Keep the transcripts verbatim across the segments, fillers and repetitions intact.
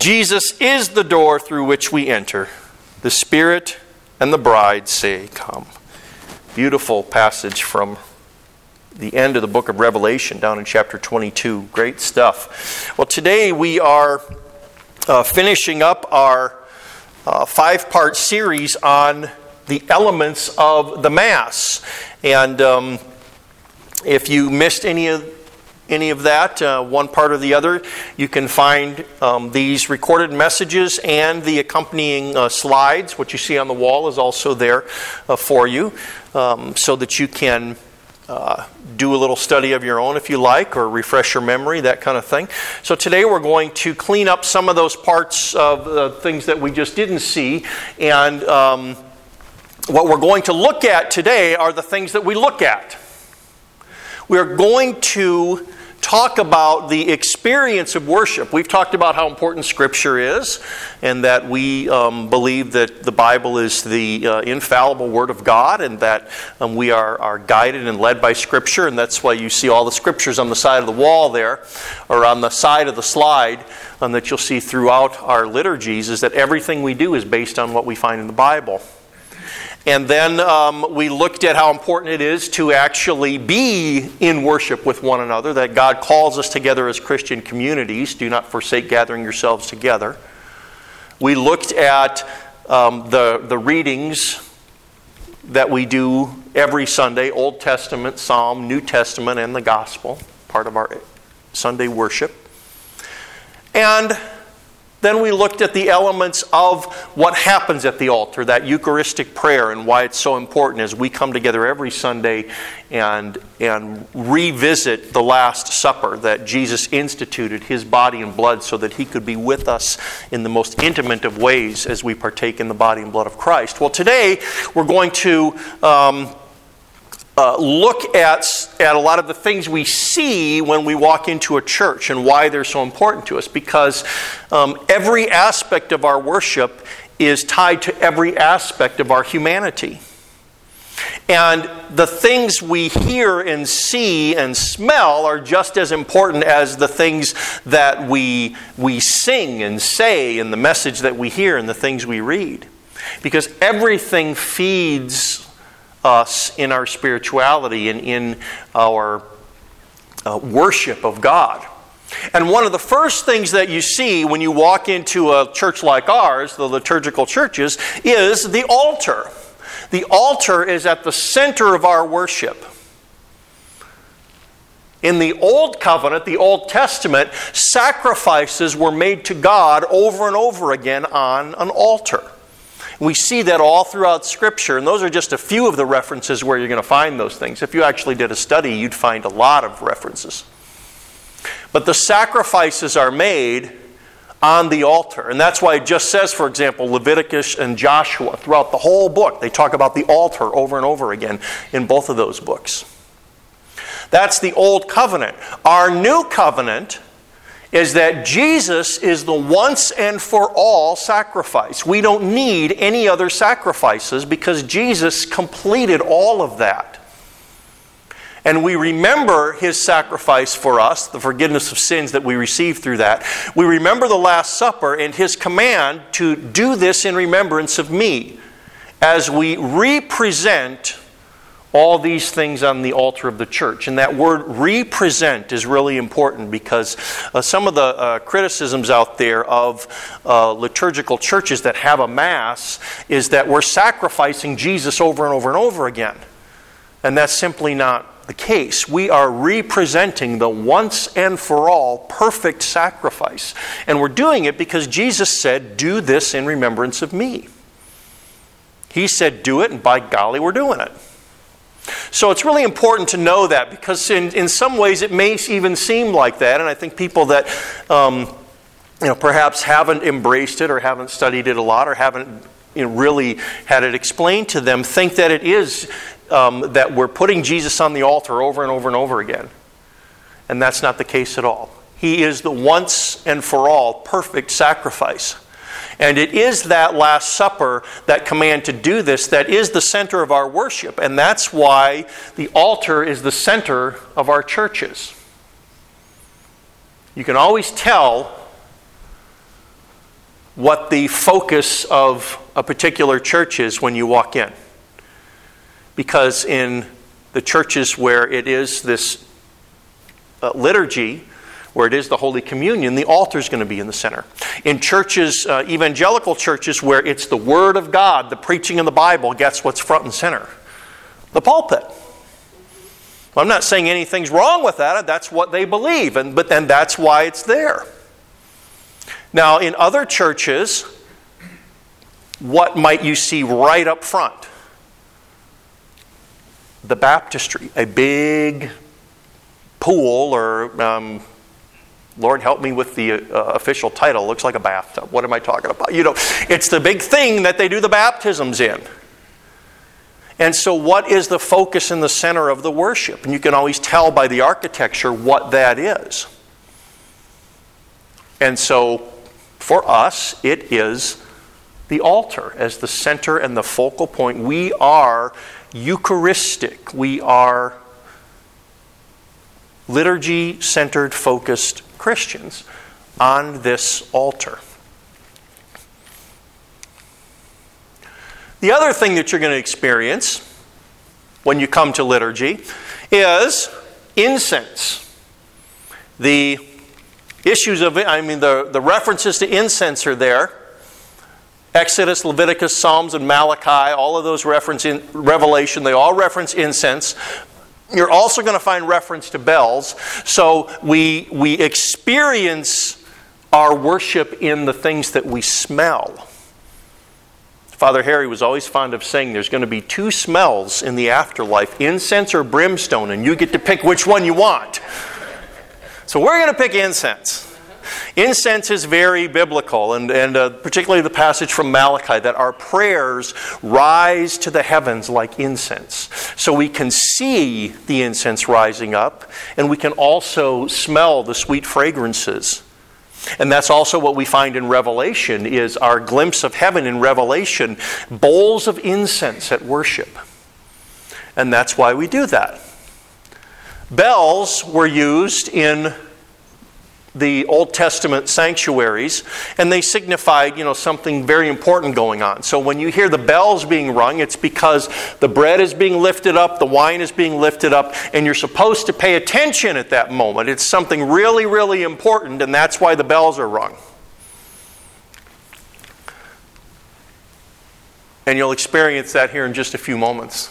Jesus is the door through which we enter. The Spirit and the bride say, come. Beautiful passage from the end of the book of Revelation down in chapter twenty-two. Great stuff. Well, today we are uh, finishing up our uh, five-part series on the elements of the Mass. And um, if you missed any of any of that, uh, one part or the other, you can find um, these recorded messages and the accompanying uh, slides. What you see on the wall is also there uh, for you, um, so that you can uh, do a little study of your own if you like, or refresh your memory, that kind of thing. So today we're going to clean up some of those parts of uh, things that we just didn't see, and um, what we're going to look at today are the things that we look at. We're going to talk about the experience of worship. We've talked about how important Scripture is, and that we um, believe that the Bible is the uh, infallible Word of God, and that um, we are, are guided and led by Scripture, and that's why you see all the Scriptures on the side of the wall there, or on the side of the slide, um, that you'll see throughout our liturgies, is that everything we do is based on what we find in the Bible. And then um, we looked at how important it is to actually be in worship with one another, that God calls us together as Christian communities. Do not forsake gathering yourselves together. We looked at um, the, the readings that we do every Sunday, Old Testament, Psalm, New Testament, and the Gospel, part of our Sunday worship. And then we looked at the elements of what happens at the altar, that Eucharistic prayer, and why it's so important as we come together every Sunday and, and revisit the Last Supper that Jesus instituted, His body and blood, so that He could be with us in the most intimate of ways as we partake in the body and blood of Christ. Well, today we're going to Um, Uh, look at, at a lot of the things we see when we walk into a church and why they're so important to us. Because um, every aspect of our worship is tied to every aspect of our humanity. And the things we hear and see and smell are just as important as the things that we, we sing and say, and the message that we hear and the things we read. Because everything feeds us in our spirituality and in our uh, worship of God. And one of the first things that you see when you walk into a church like ours, the liturgical churches, is the altar. The altar is at the center of our worship. In the Old Covenant, the Old Testament, sacrifices were made to God over and over again on an altar. We see that all throughout Scripture, and those are just a few of the references where you're going to find those things. If you actually did a study, you'd find a lot of references. But the sacrifices are made on the altar. And that's why it just says, for example, Leviticus and Joshua, throughout the whole book, they talk about the altar over and over again in both of those books. That's the Old Covenant. Our New Covenant is that Jesus is the once and for all sacrifice. We don't need any other sacrifices because Jesus completed all of that. And we remember His sacrifice for us, the forgiveness of sins that we receive through that. We remember the Last Supper and His command to do this in remembrance of me, as we represent all these things on the altar of the church. And that word represent is really important, because uh, some of the uh, criticisms out there of uh, liturgical churches that have a Mass is that we're sacrificing Jesus over and over and over again. And that's simply not the case. We are representing the once and for all perfect sacrifice. And we're doing it because Jesus said, "Do this in remembrance of me." He said, do it, and by golly, we're doing it. So it's really important to know that, because in, in some ways it may even seem like that, and I think people that um, you know perhaps haven't embraced it or haven't studied it a lot or haven't you know, really had it explained to them think that it is um, that we're putting Jesus on the altar over and over and over again. And that's not the case at all. He is the once and for all perfect sacrifice. And it is that Last Supper, that command to do this, that is the center of our worship. And that's why the altar is the center of our churches. You can always tell what the focus of a particular church is when you walk in. Because in the churches where it is this uh, liturgy, where it is the Holy Communion, the altar is going to be in the center. In churches, uh, evangelical churches, where it's the Word of God, the preaching of the Bible, gets what's front and center. The pulpit. I'm not saying anything's wrong with that. That's what they believe, and but then that's why it's there. Now, in other churches, what might you see right up front? The baptistry, a big pool, or um, Lord help me with the uh, official title. Looks like a bathtub. What am I talking about? You know, it's the big thing that they do the baptisms in. And so what is the focus in the center of the worship? And you can always tell by the architecture what that is. And so for us, it is the altar as the center and the focal point. We are Eucharistic. We are liturgy-centered, focused Christians on this altar. The other thing that you're going to experience when you come to liturgy is incense. The issues of it, I mean, the, the references to incense are there. Exodus, Leviticus, Psalms, and Malachi, all of those reference in Revelation, they all reference incense. You're also going to find reference to bells. So we, we experience our worship in the things that we smell. Father Harry was always fond of saying there's going to be two smells in the afterlife, incense or brimstone, and you get to pick which one you want. So we're going to pick incense. Incense is very biblical, and, and uh, particularly the passage from Malachi, that our prayers rise to the heavens like incense. So we can see the incense rising up, and we can also smell the sweet fragrances. And that's also what we find in Revelation, is our glimpse of heaven in Revelation, bowls of incense at worship. And that's why we do that. Bells were used in the Old Testament sanctuaries, and they signified, you know, something very important going on. So when you hear the bells being rung, it's because the bread is being lifted up, the wine is being lifted up, and you're supposed to pay attention at that moment. It's something really, really important, and that's why the bells are rung. And you'll experience that here in just a few moments.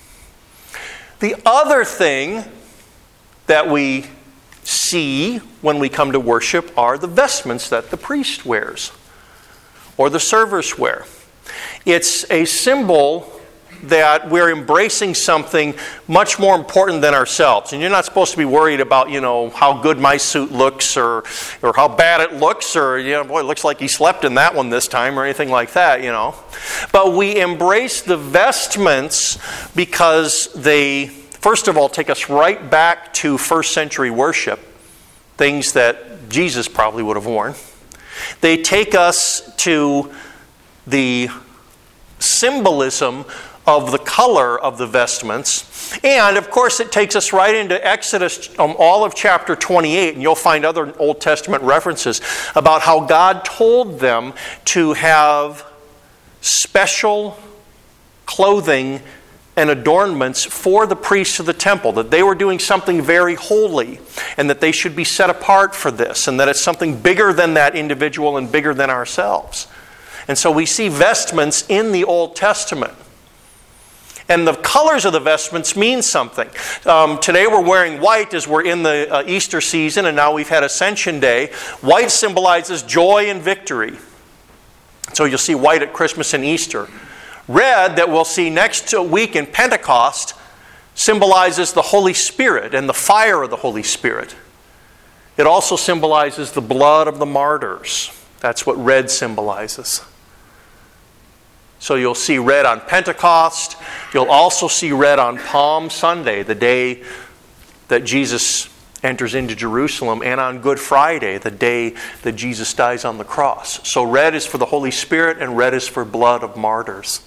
The other thing that we see when we come to worship are the vestments that the priest wears or the servers wear. It's a symbol that we're embracing something much more important than ourselves. And you're not supposed to be worried about, you know, how good my suit looks or or how bad it looks, or, you know, boy, it looks like he slept in that one this time, or anything like that, you know. But we embrace the vestments because they, first of all, take us right back to first century worship, things that Jesus probably would have worn. They take us to the symbolism of the color of the vestments. And, of course, it takes us right into Exodus, um, all of chapter twenty-eight, and you'll find other Old Testament references about how God told them to have special clothing and adornments for the priests of the temple, that they were doing something very holy, and that they should be set apart for this, and that it's something bigger than that individual and bigger than ourselves. And so we see vestments in the Old Testament. And the colors of the vestments mean something. Um, today we're wearing white as we're in the uh, Easter season, and now we've had Ascension Day. White symbolizes joy and victory. So you'll see white at Christmas and Easter. Red, that we'll see next week in Pentecost, symbolizes the Holy Spirit and the fire of the Holy Spirit. It also symbolizes the blood of the martyrs. That's what red symbolizes. So you'll see red on Pentecost. You'll also see red on Palm Sunday, the day that Jesus enters into Jerusalem, and on Good Friday, the day that Jesus dies on the cross. So red is for the Holy Spirit, and red is for blood of martyrs.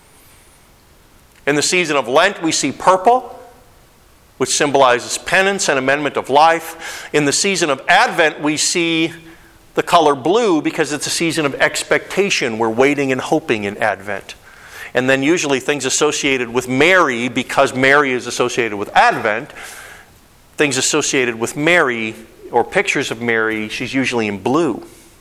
In the season of Lent, we see purple, which symbolizes penance and amendment of life. In the season of Advent, we see the color blue because it's a season of expectation. We're waiting and hoping in Advent. And then usually things associated with Mary, because Mary is associated with Advent, things associated with Mary or pictures of Mary, she's usually in blue.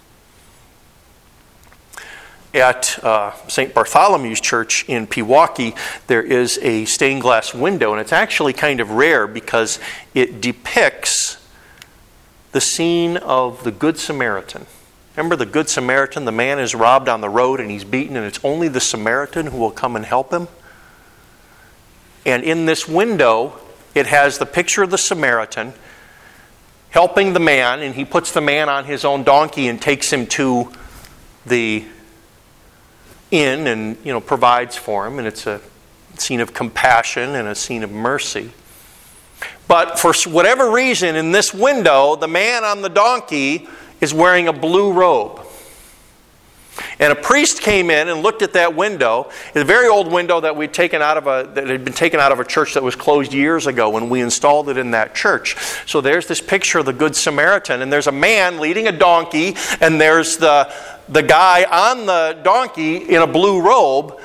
At uh, Saint Bartholomew's Church in Pewaukee, there is a stained glass window, and it's actually kind of rare because it depicts the scene of the Good Samaritan. Remember the Good Samaritan? The man is robbed on the road and he's beaten, and it's only the Samaritan who will come and help him. And in this window, it has the picture of the Samaritan helping the man, and he puts the man on his own donkey and takes him to the inn and, you know, provides for him. And it's a scene of compassion and a scene of mercy. But for whatever reason, in this window, the man on the donkey is wearing a blue robe. And a priest came in and looked at that window. It's a very old window that we'd taken out of a that had been taken out of a church that was closed years ago when we installed it in that church. So there's this picture of the Good Samaritan, and there's a man leading a donkey, and there's the the guy on the donkey in a blue robe.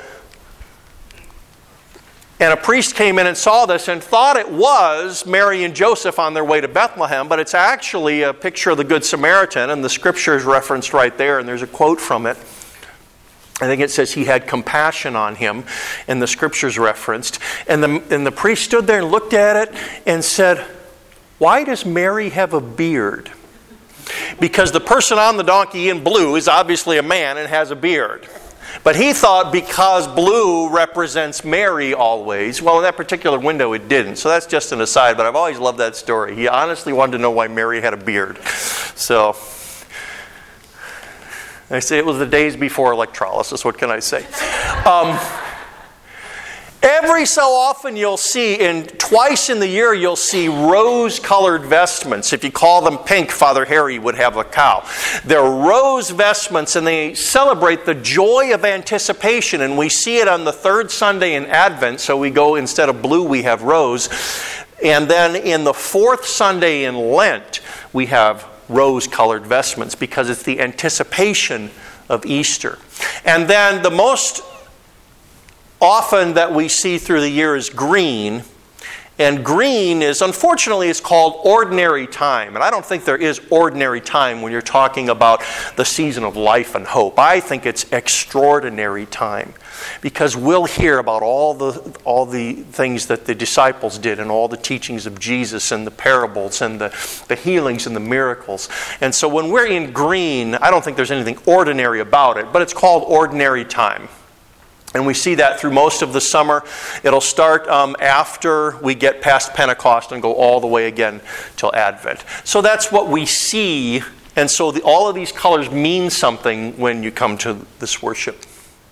And a priest came in and saw this and thought it was Mary and Joseph on their way to Bethlehem, but it's actually a picture of the Good Samaritan, and the scripture is referenced right there, and there's a quote from it. I think it says he had compassion on him, and the scripture's referenced. And the, and the priest stood there and looked at it and said, "Why does Mary have a beard?" Because the person on the donkey in blue is obviously a man and has a beard. But he thought because blue represents Mary always, well, in that particular window it didn't. So that's just an aside, but I've always loved that story. He honestly wanted to know why Mary had a beard. So I say it was the days before electrolysis. What can I say? Um, every so often you'll see, and twice in the year you'll see rose-colored vestments. If you call them pink, Father Harry would have a cow. They're rose vestments, and they celebrate the joy of anticipation. And we see it on the third Sunday in Advent. So we go, instead of blue, we have rose. And then in the fourth Sunday in Lent, we have rose-colored vestments because it's the anticipation of Easter. And then the most often that we see through the year is green. And green is, unfortunately, it's called ordinary time. And I don't think there is ordinary time when you're talking about the season of life and hope. I think it's extraordinary time. Because we'll hear about all the all the things that the disciples did and all the teachings of Jesus and the parables and the, the healings and the miracles. And so when we're in green, I don't think there's anything ordinary about it, but it's called ordinary time. And we see that through most of the summer. It'll start um, after we get past Pentecost and go all the way again till Advent. So that's what we see. And so the, all of these colors mean something when you come to this worship.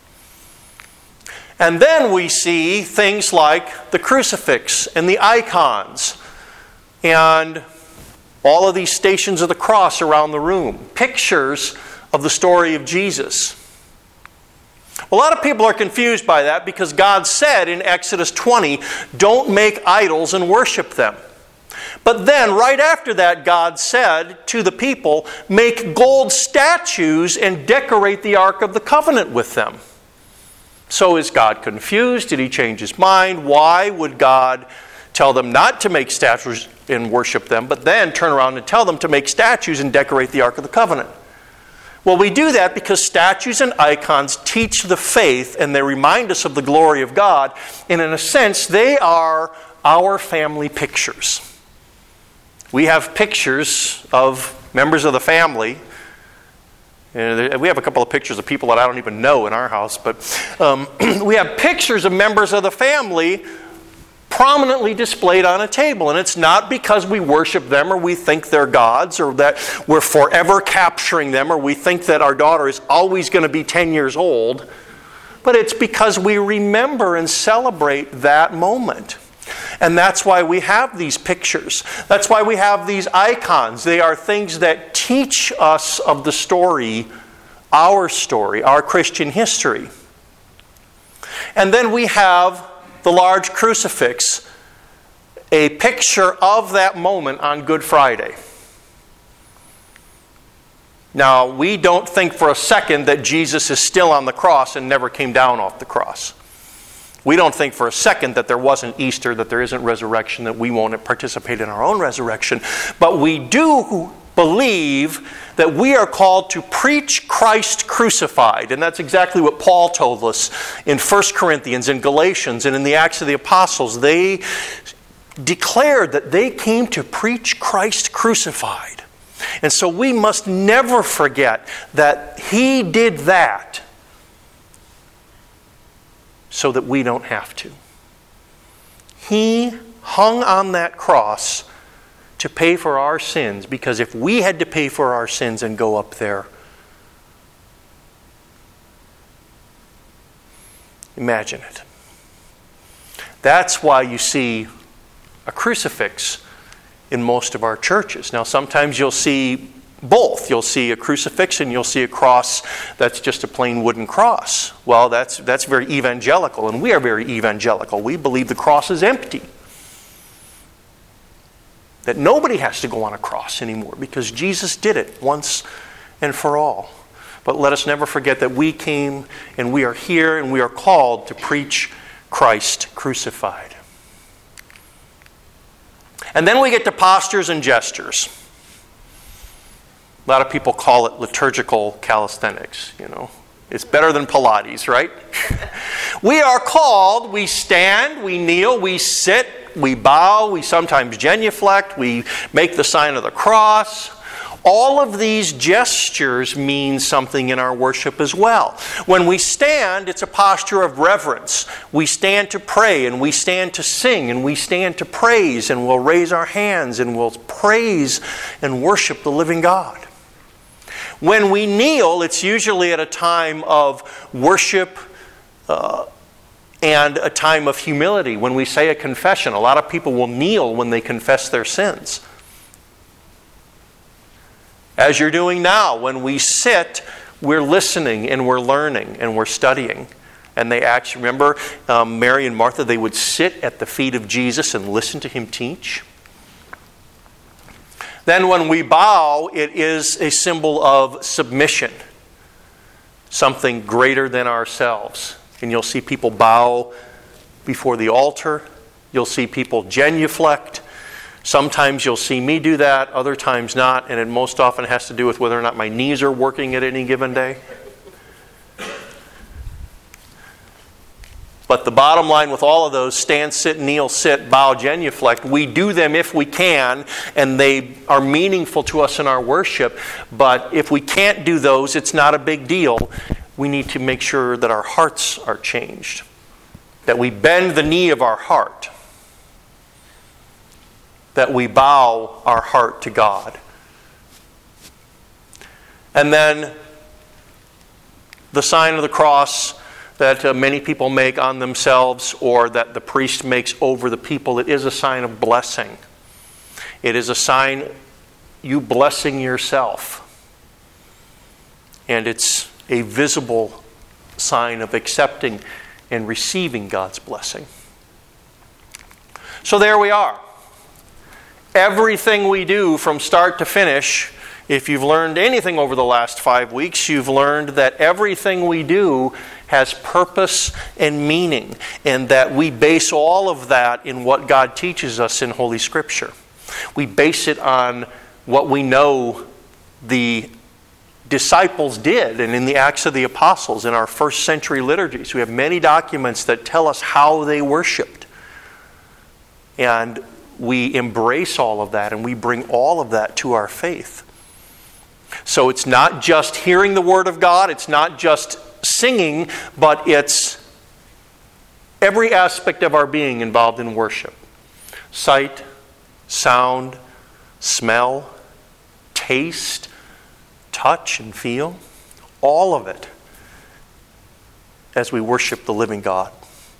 And then we see things like the crucifix and the icons and all of these stations of the cross around the room. Pictures of the story of Jesus. A lot of people are confused by that because God said in Exodus twenty, don't make idols and worship them. But then right after that, God said to the people, make gold statues and decorate the Ark of the Covenant with them. So is God confused? Did he change his mind? Why would God tell them not to make statues and worship them, but then turn around and tell them to make statues and decorate the Ark of the Covenant? Well, we do that because statues and icons teach the faith and they remind us of the glory of God. And in a sense, they are our family pictures. We have pictures of members of the family. And we have a couple of pictures of people that I don't even know in our house, but um, we have pictures of members of the family prominently displayed on a table. And it's not because we worship them or we think they're gods or that we're forever capturing them or we think that our daughter is always going to be ten years old, but it's because we remember and celebrate that moment. And that's why we have these pictures. That's why we have these icons. They are things that teach us of the story, our story, our Christian history. And then we have the large crucifix, a picture of that moment on Good Friday. Now, we don't think for a second that Jesus is still on the cross and never came down off the cross. We don't think for a second that there wasn't Easter, that there isn't resurrection, that we won't participate in our own resurrection. But we do believe that we are called to preach Christ crucified. And that's exactly what Paul told us in First Corinthians, in Galatians, and in the Acts of the Apostles. They declared that they came to preach Christ crucified. And so we must never forget that He did that so that we don't have to. He hung on that cross to pay for our sins, because if we had to pay for our sins and go up there, imagine it. That's why you see a crucifix in most of our churches. Now, sometimes you'll see both. You'll see a crucifix and you'll see a cross that's just a plain wooden cross. Well, that's that's very evangelical, and we are very evangelical. We believe the cross is empty. That nobody has to go on a cross anymore because Jesus did it once and for all. But let us never forget that we came and we are here and we are called to preach Christ crucified. And then we get to postures and gestures. A lot of people call it liturgical calisthenics, you know. It's better than Pilates, right? We are called, we stand, we kneel, we sit, we bow, we sometimes genuflect, we make the sign of the cross. All of these gestures mean something in our worship as well. When we stand, it's a posture of reverence. We stand to pray, and we stand to sing, and we stand to praise, and we'll raise our hands, and we'll praise and worship the living God. When we kneel, it's usually at a time of worship uh, and a time of humility. When we say a confession, a lot of people will kneel when they confess their sins. As you're doing now, when we sit, we're listening and we're learning and we're studying. And they actually, remember um, Mary and Martha, they would sit at the feet of Jesus and listen to Him teach. Then when we bow, it is a symbol of submission. Something greater than ourselves. And you'll see people bow before the altar. You'll see people genuflect. Sometimes you'll see me do that, other times not, and it most often has to do with whether or not my knees are working at any given day. But the bottom line with all of those, stand, sit, kneel, sit, bow, genuflect, we do them if we can, and they are meaningful to us in our worship. But if we can't do those, it's not a big deal. We need to make sure that our hearts are changed, that we bend the knee of our heart, that we bow our heart to God. And then the sign of the cross that uh, many people make on themselves, or that the priest makes over the people, it is a sign of blessing. It is a sign, you blessing yourself. And it's a visible sign of accepting and receiving God's blessing. So there we are. Everything we do from start to finish, if you've learned anything over the last five weeks, you've learned that everything we do has purpose and meaning, and that we base all of that in what God teaches us in Holy Scripture. We base it on what we know the disciples did, and in the Acts of the Apostles, in our first century liturgies. We have many documents that tell us how they worshipped. And we embrace all of that, and we bring all of that to our faith. So it's not just hearing the Word of God, it's not just singing, but it's every aspect of our being involved in worship. Sight, sound, smell, taste, touch and feel, all of it as we worship the living God.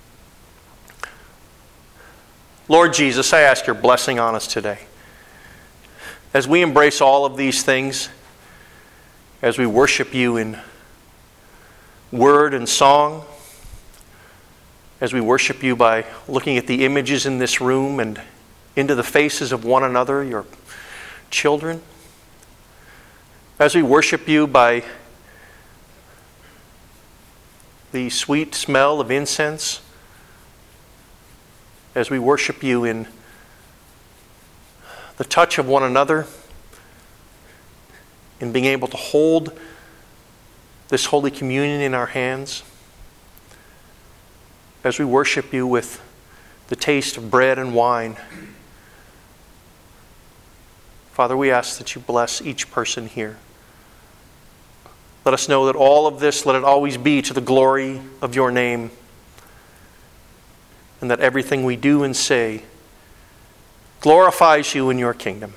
Lord Jesus, I ask your blessing on us today. As we embrace all of these things, as we worship you in word and song, as we worship you by looking at the images in this room and into the faces of one another, your children, As we worship you by the sweet smell of incense, as we worship you in the touch of one another, in being able to hold this Holy Communion in our hands, as we worship you with the taste of bread and wine, Father, we ask that you bless each person here. Let us know that all of this, let it always be to the glory of your name, and that everything we do and say glorifies you in your kingdom.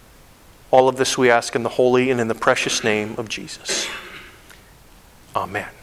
All of this we ask in the holy and in the precious name of Jesus. Amen.